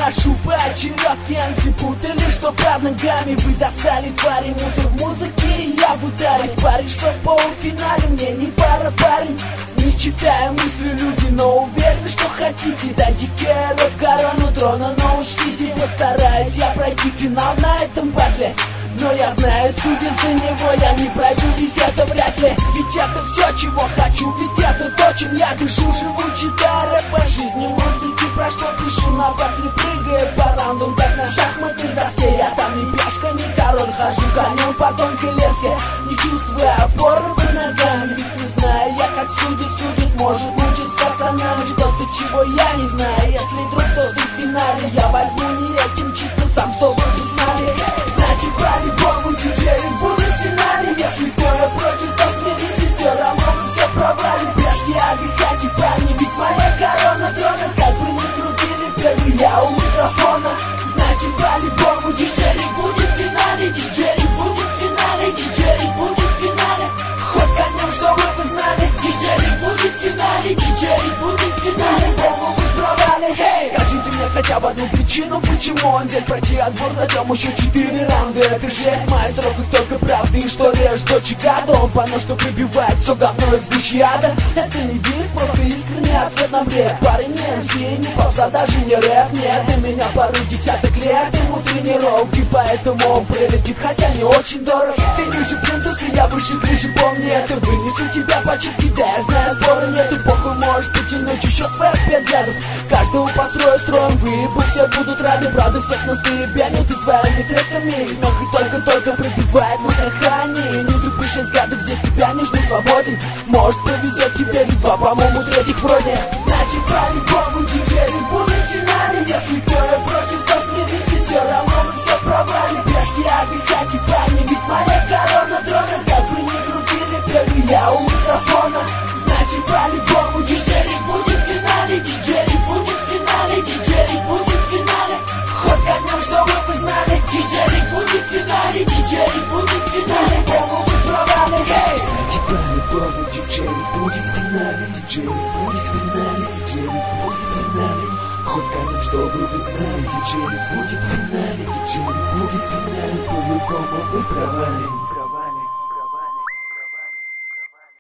приношу поочередки. МС путали, что под ногами. Вы достали твари, мусор в музыке, и я в ударе. Парень, что в полуфинале, мне не пара, парень. Не читая мысли люди, но уверен, что хотите. Дайте рэп-корону трона, но учтите. Постараюсь я пройти финал на этом батле, но я знаю, судя за него я не пройду, ведь это вряд ли. Ведь это все, чего хочу, ведь это то, чем я дышу. Живу, читая рэп по жизни, музыки, про что пишу. На батле прыгая по раундам, как на шахматной доске. Я там не пешка, не король, хожу конем по тонкой леске, не чувствуя опоры под ногами. Ведь не знаю я, как судьи судят, может мучить с пацанами что-то, чего я не знаю. Если вдруг кто-то в финале, я возьму не этим, чисто сам, чтобы вы знали. Значит, по-любому диджеи будут в финале. Если кто-то против, то смирите, все равно вы все провалим. Пешки, отдыхайте, парни, ведь моя корона трона. Как бы ни крутили, первый я у микрофона. Значит, по-любому диджеи будет в финале. Диджеи будет в финале, диджеи будет в финале. Ход конем, чтобы вы знали. Диджеи будет в финале, диджеи будет в финале. По-любому вы провали. Скажите мне хотя бы одну причину, почему он здесь пройти отбор, затем еще 4 раунда. Это жесть, мои трогают только правды, и что режет до Чикаго. Он понял, что прибивает все говно из гущи ада. Это не диск, просто искренний ответ на бред. Парень не МС, не попса, даже не рэп. Нет, для меня пару десяток лет, ему тренировки, поэтому он прилетит, хотя не очень дорого. Ты ниже плинтуса, я выше крыши, помни это. Вынесу тебя по читке, да я знаю, спора нету. Похуй, можешь потянуть еще своих 5 рядов. Каждого построю строим, выебу, все будут рады. Правда, всех нас доебянят и своими треками. И смех и только пробивает мое дыхание. Не тупи 6 гадов, здесь тебя не жду, свободен. Может повезет тебе, ведь 2, по-моему, третьих вроде. Значит, по-любому диджеи будут в финале. Если кто-то против, то смирите, все равно вы все провалим. Пешки, отдыхайте, парни, ведь моя корона трона. Как бы ни крутили, первый я у микрофона. Значит, по-любому диджеи будет в финале. Диджеи будет в финале, диджеи будет в финале. Ход конем, чтобы вы знали. Диджеи будет в финале, диджеи будет в финале. По-моему, вы провали. Кстати, по-любому диджеи будет в финале. Диджеи будет в финале, диджеи будет в финале. Ход конем, чтобы вы знали. Диджеи будет в финале, диджеи будет в финале. По-любому вы провали.